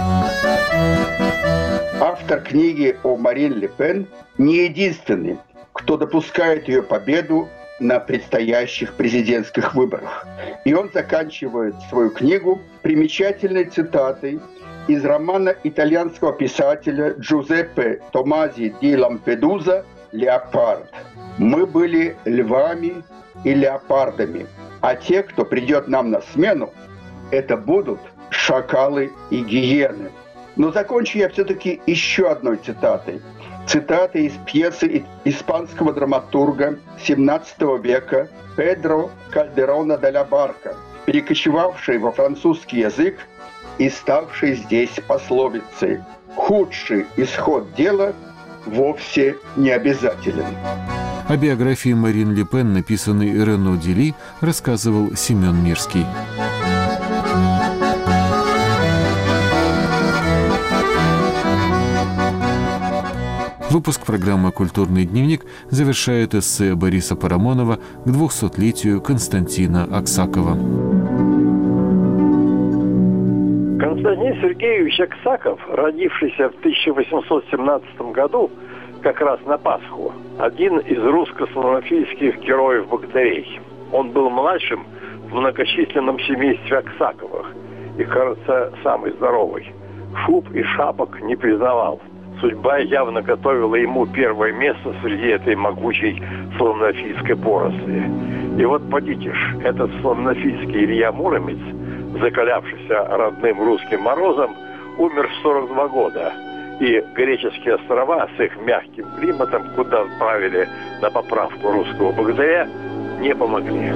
Автор книги о Марин Ле Пен не единственный, кто допускает ее победу на предстоящих президентских выборах. И он заканчивает свою книгу примечательной цитатой из романа итальянского писателя Джузеппе Томази ди Лампедуза «Леопард». «Мы были львами и леопардами, а те, кто придет нам на смену, это будут шакалы и гиены». Но закончу я все-таки еще одной цитатой. Цитата из пьесы испанского драматурга семнадцатого века Педро Кальдерона де ла Барка, перекочевавшей во французский язык и ставшей здесь пословицей: «Худший исход дела вовсе не обязателен». О биографии Марин Ле Пен, написанной Рено Дали, рассказывал Семен Мирский. Выпуск программы «Культурный дневник» завершает эссе Бориса Парамонова к двухсотлетию Константина Аксакова. Константин Сергеевич Аксаков, родившийся в тысяча восемьсот семнадцатом году, как раз на Пасху, один из русско-славянофильских героев-богатырей. Он был младшим в многочисленном семействе Аксаковых и, кажется, самый здоровый. Шуб и шапок не признавал. Судьба явно готовила ему первое место среди этой могучей славянофильской поросли. И вот, подите ж, этот славянофильский Илья Муромец, закалявшийся родным русским морозом, умер в сорок два года. И греческие острова с их мягким климатом, куда отправили на поправку русского богатыря, не помогли.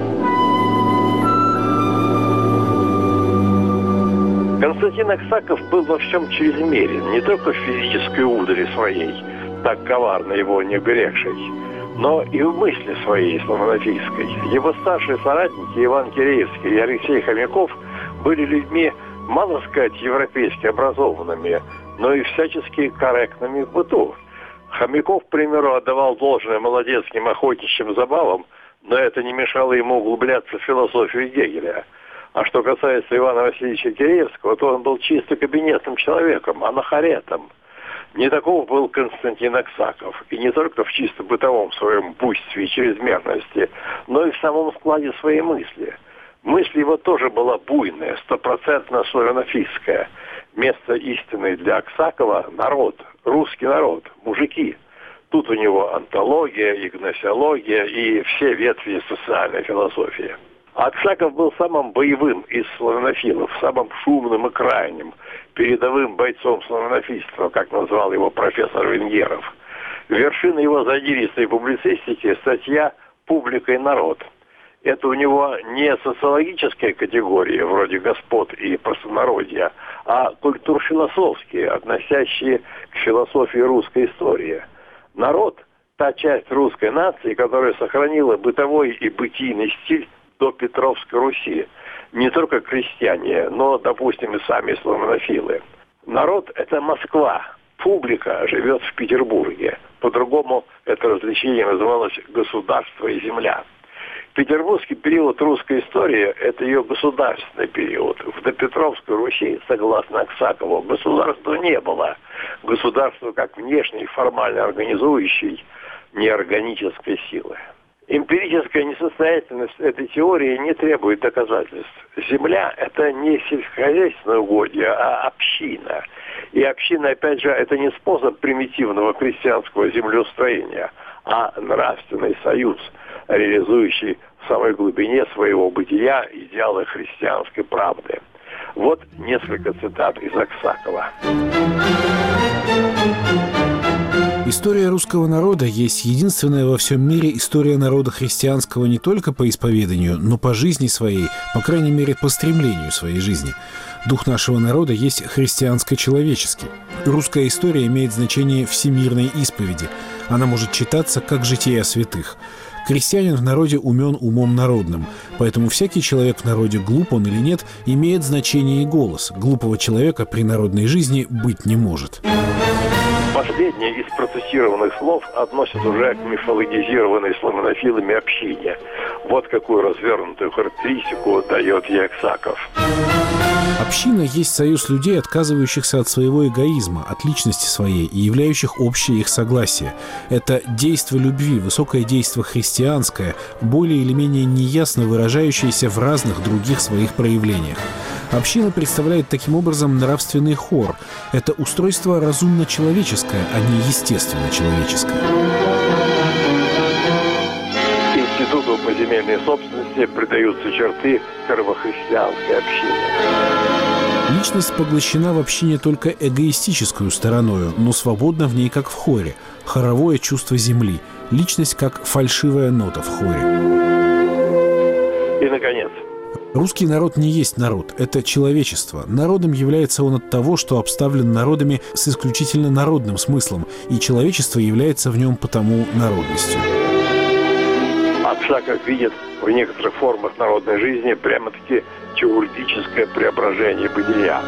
Константин Аксаков был во всем чрезмерен, не только в физической удали своей, так коварно его не грешей, но и в мысли своей славянофильской. Его старшие соратники Иван Киреевский и Алексей Хомяков были людьми, мало сказать, европейски образованными, но и всячески корректными в быту. Хомяков, к примеру, отдавал должное молодецким охотничьим забавам, но это не мешало ему углубляться в философию Гегеля. А что касается Ивана Васильевича Киреевского, то он был чисто кабинетным человеком, анахаретом. Не таков был Константин Аксаков, и не только в чисто бытовом своем буйстве и чрезмерности, но и в самом складе своей мысли. Мысль его тоже была буйная, стопроцентно славянофильская. Место истины для Аксакова – народ, русский народ, мужики. Тут у него антология, игносиология и все ветви социальной философии. Аксаков был самым боевым из славянофилов, самым шумным и крайним, передовым бойцом славянофильства, как назвал его профессор Венгеров. Вершина его задиристой публицистики – статья «Публика и народ». Это у него не социологические категории, вроде господ и простонародья, а культурно-философские, относящие к философии русской истории. Народ – та часть русской нации, которая сохранила бытовой и бытийный стиль до Петровской Руси. Не только крестьяне, но, допустим, и сами славянофилы. Народ – это Москва, публика живет в Петербурге. По-другому это развлечение называлось «государство и земля». Петербургский период русской истории – это ее государственный период. В допетровской Руси, согласно Аксакову, государства не было. Государство как внешней, формально организующей, неорганической силы. Эмпирическая несостоятельность этой теории не требует доказательств. Земля – это не сельскохозяйственное угодье, а община. И община, опять же, это не способ примитивного крестьянского землеустроения, а нравственный союз, реализующий в самой глубине своего бытия идеалы христианской правды. Вот несколько цитат из Аксакова. История русского народа есть единственная во всем мире история народа христианского не только по исповеданию, но по жизни своей, по крайней мере, по стремлению своей жизни. Дух нашего народа есть христианско-человеческий. Русская история имеет значение всемирной исповеди. Она может читаться как жития святых. Крестьянин в народе умен умом народным, поэтому всякий человек в народе, глуп он или нет, имеет значение и голос. Глупого человека при народной жизни быть не может. Последнее из процессированных слов относится уже к мифологизированной славянофилами общине. Вот какую развернутую характеристику дает ей Аксаков. Община есть союз людей, отказывающихся от своего эгоизма, от личности своей и являющих общее их согласие. Это действо любви, высокое действо христианское, более или менее неясно выражающееся в разных других своих проявлениях. Община представляет таким образом нравственный хор. Это устройство разумно-человеческое, а не естественно-человеческое. Институту поземельной собственности придаются черты первохристианской общины. Личность поглощена в общине только эгоистическую стороною, но свободна в ней как в хоре. Хоровое чувство земли. Личность как фальшивая нота в хоре. И, наконец, русский народ не есть народ, это человечество. Народом является он от того, что обставлен народами с исключительно народным смыслом, и человечество является в нем потому народностью. Аксаков видит в некоторых формах народной жизни прямо-таки теургическое преображение бытия.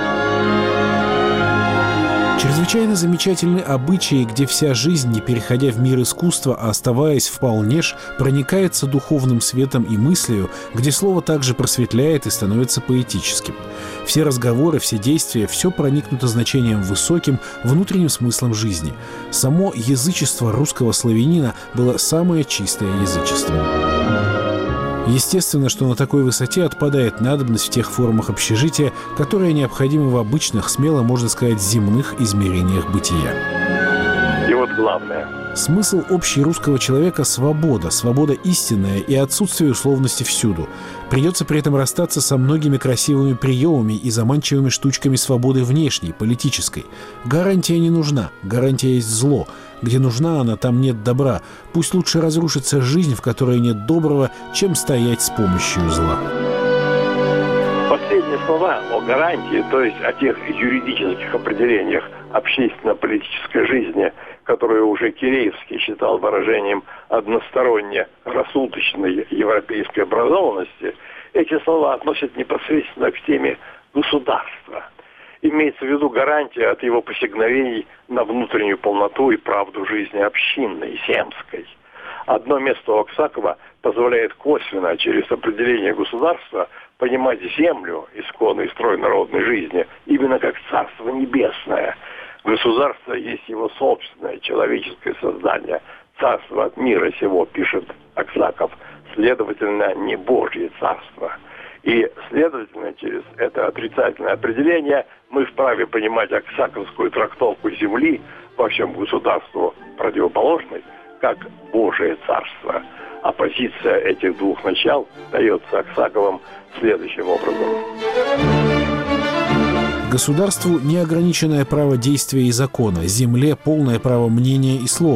Чрезвычайно замечательны обычаи, где вся жизнь, не переходя в мир искусства, а оставаясь вполне ж, проникается духовным светом и мыслью, где слово также просветляет и становится поэтическим. Все разговоры, все действия, все проникнуто значением высоким, внутренним смыслом жизни. Само язычество русского славянина было самое чистое язычество. Естественно, что на такой высоте отпадает надобность в тех формах общежития, которые необходимы в обычных, смело можно сказать, земных измерениях бытия. И вот главное. Смысл общий русского человека – свобода, свобода истинная и отсутствие условности всюду. Придется при этом расстаться со многими красивыми приемами и заманчивыми штучками свободы внешней, политической. Гарантия не нужна, гарантия есть зло. Где нужна она, там нет добра. Пусть лучше разрушится жизнь, в которой нет доброго, чем стоять с помощью зла. Последние слова о гарантии, то есть о тех юридических определениях общественно-политической жизни, которые уже Киреевский считал выражением односторонне рассудочной европейской образованности, эти слова относят непосредственно к теме государства. Имеется в виду гарантия от его посягновений на внутреннюю полноту и правду жизни общинной, земской. Одно место у Аксакова позволяет косвенно через определение государства понимать землю, исконный строй народной жизни, именно как царство небесное. Государство есть его собственное человеческое создание. Царство от мира сего, пишет Аксаков, следовательно, не Божье царство. И, следовательно, через это отрицательное определение мы вправе понимать аксаковскую трактовку земли во всем государству противоположной, как Божие царство. Оппозиция этих двух начал дается Аксаковым следующим образом. Государству неограниченное право действия и закона, земле полное право мнения и слова.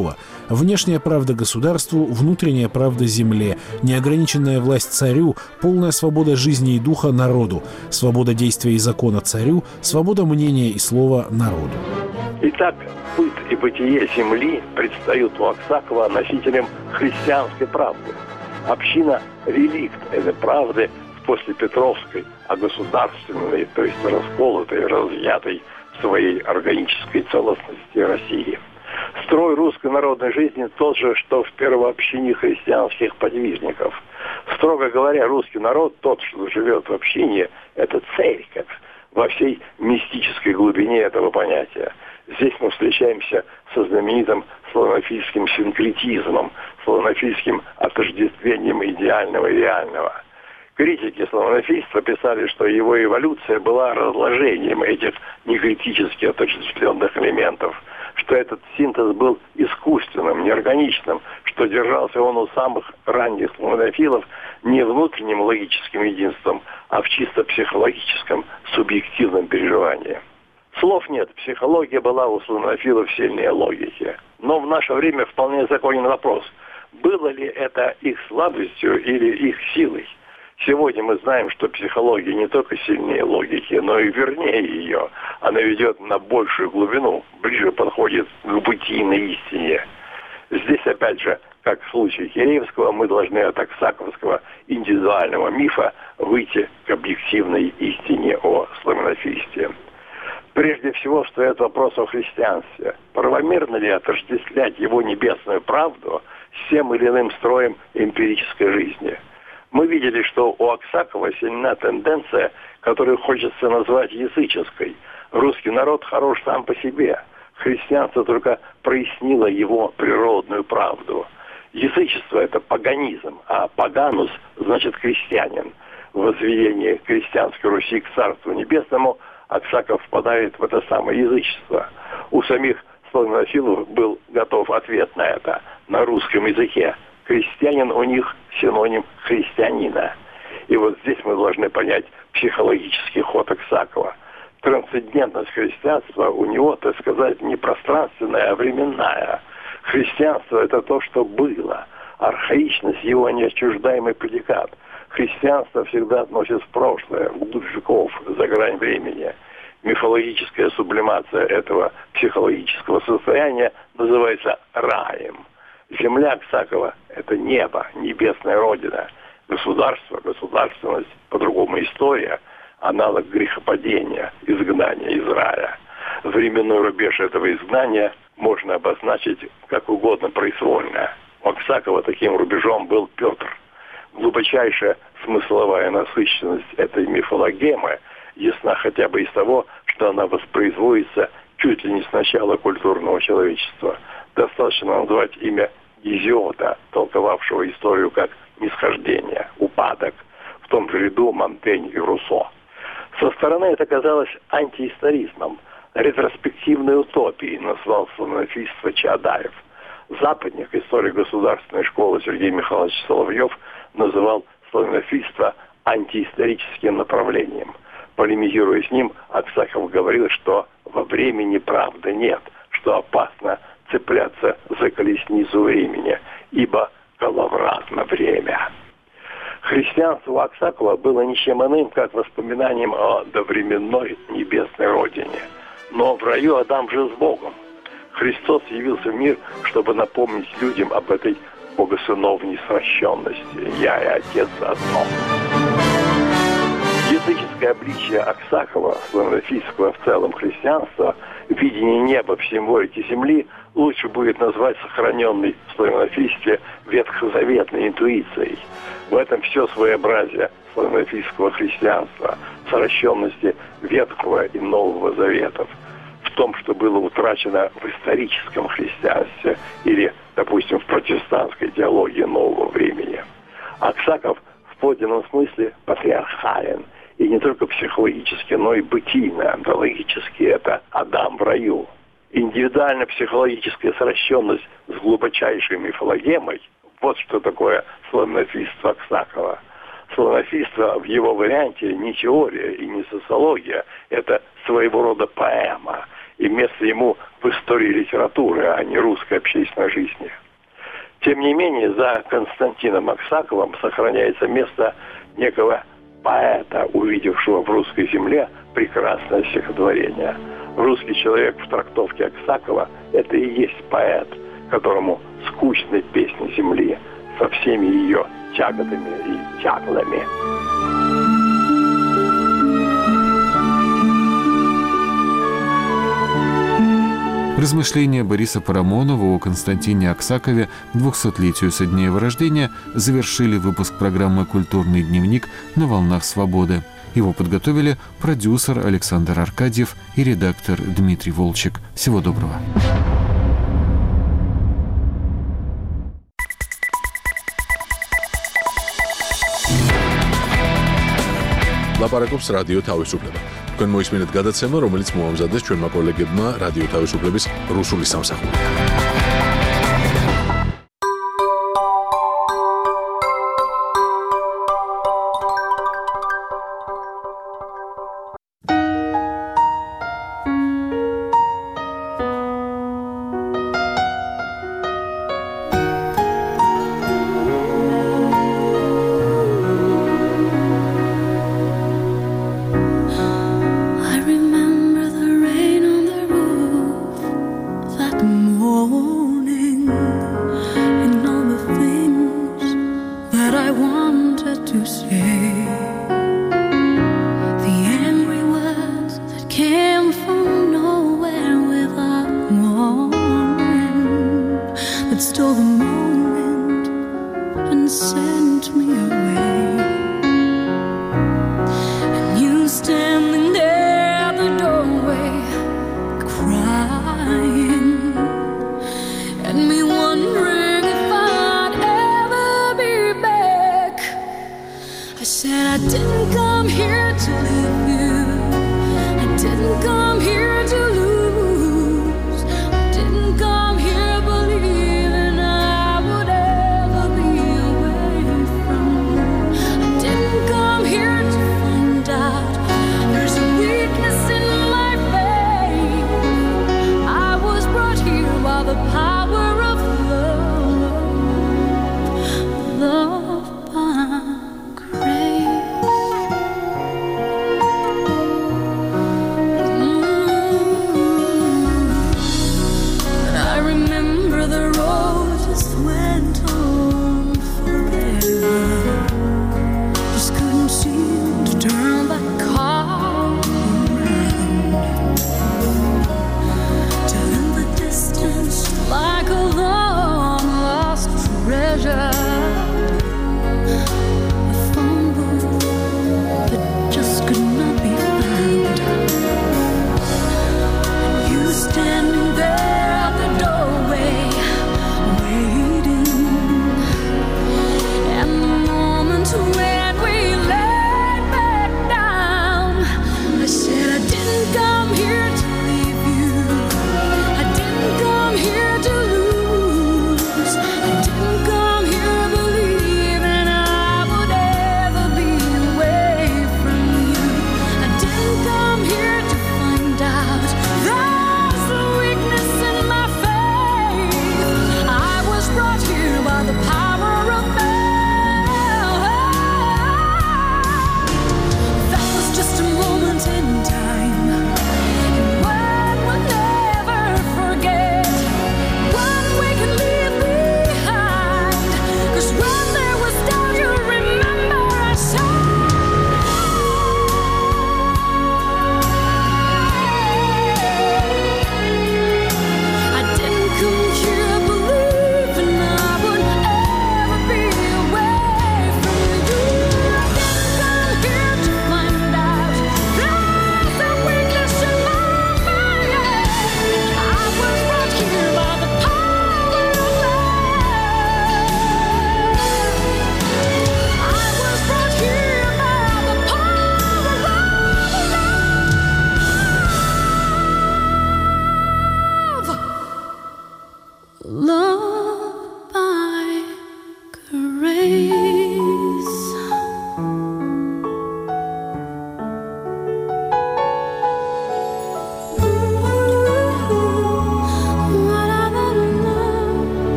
Внешняя правда государству, внутренняя правда земле, неограниченная власть царю, полная свобода жизни и духа народу, свобода действия и закона царю, свобода мнения и слова народу. Итак, быт и бытие земли предстают у Аксакова носителем христианской правды. Община – реликт этой правды в послепетровской, а государственной, то есть расколотой, разъятой в своей органической целостности России. Строй русской народной жизни тот же, что в первообщине христианских подвижников. Строго говоря, русский народ, тот, что живет в общине, это церковь во всей мистической глубине этого понятия. Здесь мы встречаемся со знаменитым славянофильским синкретизмом, славянофильским отождествлением идеального и реального. Критики славянофильства писали, что его эволюция была разложением этих некритически отождествленных элементов, что этот синтез был искусственным, неорганичным, что держался он у самых ранних славянофилов не внутренним логическим единством, а в чисто психологическом субъективном переживании. Слов нет, психология была у славянофилов сильнее логики. Но в наше время вполне законен вопрос, было ли это их слабостью или их силой. Сегодня мы знаем, что психология не только сильнее логики, но и вернее ее. Она ведет на большую глубину, ближе подходит к бытийной истине. Здесь, опять же, как в случае Киреевского, мы должны от аксаковского индивидуального мифа выйти к объективной истине о славянофильстве. Прежде всего встает вопрос о христианстве. Правомерно ли отождествлять его небесную правду с тем или иным строем эмпирической жизни? Мы видели, что у Аксакова сильна тенденция, которую хочется назвать языческой. Русский народ хорош сам по себе. Христианство только прояснило его природную правду. Язычество – это паганизм, а паганус значит крестьянин. В возведении крестьянской Руси к Царству Небесному Аксаков впадает в это самое язычество. У самих славянофилов был готов ответ на это на русском языке. Крестьянин у них синоним христианина. И вот здесь мы должны понять психологический ход Аксакова. Трансцендентность христианства у него, так сказать, не пространственная, а временная. Христианство – это то, что было. Архаичность – его неотчуждаемый предикат. Христианство всегда относит в прошлое, вглубь веков, за грань времени. Мифологическая сублимация этого психологического состояния называется раем. Земля Аксакова – это небо, небесная родина. Государство, государственность, по-другому история – аналог грехопадения, изгнания из рая. Временной рубеж этого изгнания можно обозначить как угодно произвольно. У Аксакова таким рубежом был Петр. Глубочайшая смысловая насыщенность этой мифологемы ясна хотя бы из того, что она воспроизводится чуть ли не с начала культурного человечества. Достаточно назвать имя Гезиода, толковавшего историю как нисхождение, упадок, в том же ряду Монтень и Руссо. Со стороны это казалось антиисторизмом, ретроспективной утопией, назвал славянофильство Чаадаев. Западник, историк государственной школы Сергей Михайлович Соловьев, называл славянофильство антиисторическим направлением. Полемизируя с ним, Аксаков говорил, что во времени правды нет, что опасно цепляться за колесницу времени, ибо коловратно время. Христианство у Аксакова было ничем иным, как воспоминанием о довременной небесной родине. Но в раю Адам жил с Богом. Христос явился в мир, чтобы напомнить людям об этой богосыновней сращенности. Я и Отец одно. Языческое обличие Аксакова, славянофильского в целом христианства, видение неба в символике земли лучше будет назвать сохраненной в славянофильстве ветхозаветной интуицией. В этом все своеобразие славянофильского христианства, сращенности Ветхого и Нового Заветов, в том, что было утрачено в историческом христианстве или, допустим, в протестантской теологии нового времени. Аксаков в подлинном смысле патриархален, и не только психологически, но и бытийно, онтологически. Это Адам в раю. Индивидуально-психологическая сращенность с глубочайшей мифологемой – вот что такое славянофильство Аксакова. Славянофильство в его варианте не теория и не социология, это своего рода поэма. и место ему в истории литературы, а не русской общественной жизни. Тем не менее, за Константином Аксаковым сохраняется место некого поэта, увидевшего в русской земле прекрасное стихотворение. Русский человек в трактовке Аксакова – это и есть поэт, которому скучны песни земли со всеми ее тяготами и тяглами. Размышления Бориса Парамонова о Константине Аксакове к двухсотлетию со дня его рождения завершили выпуск программы «Культурный дневник» на волнах свободы. Его подготовили продюсер Александр Аркадьев и редактор Дмитрий Волчек. Всего доброго. ლაპარაკობს რადიო თავისუფლება. თქვენ მოისმინეთ გადაცემა, რომელიც მოამზადეს ჩვენმა კოლეგებმა რადიო თავისუფლების რუსული სამსახური.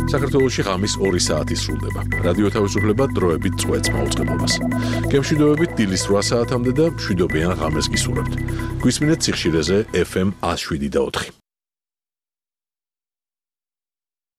საქართველოში ღამის ორი საათი სრულდება. რადიო თავისუფლება დროებით წვეთს მაუწყებლობას. გემშვიდობებით დილის რვა საათამდე და მშვიდობიან ღამეს გისურვებთ. გვისმინეთ სიხშირეზე ეფ ემ ათს შვიდი და ოთხი.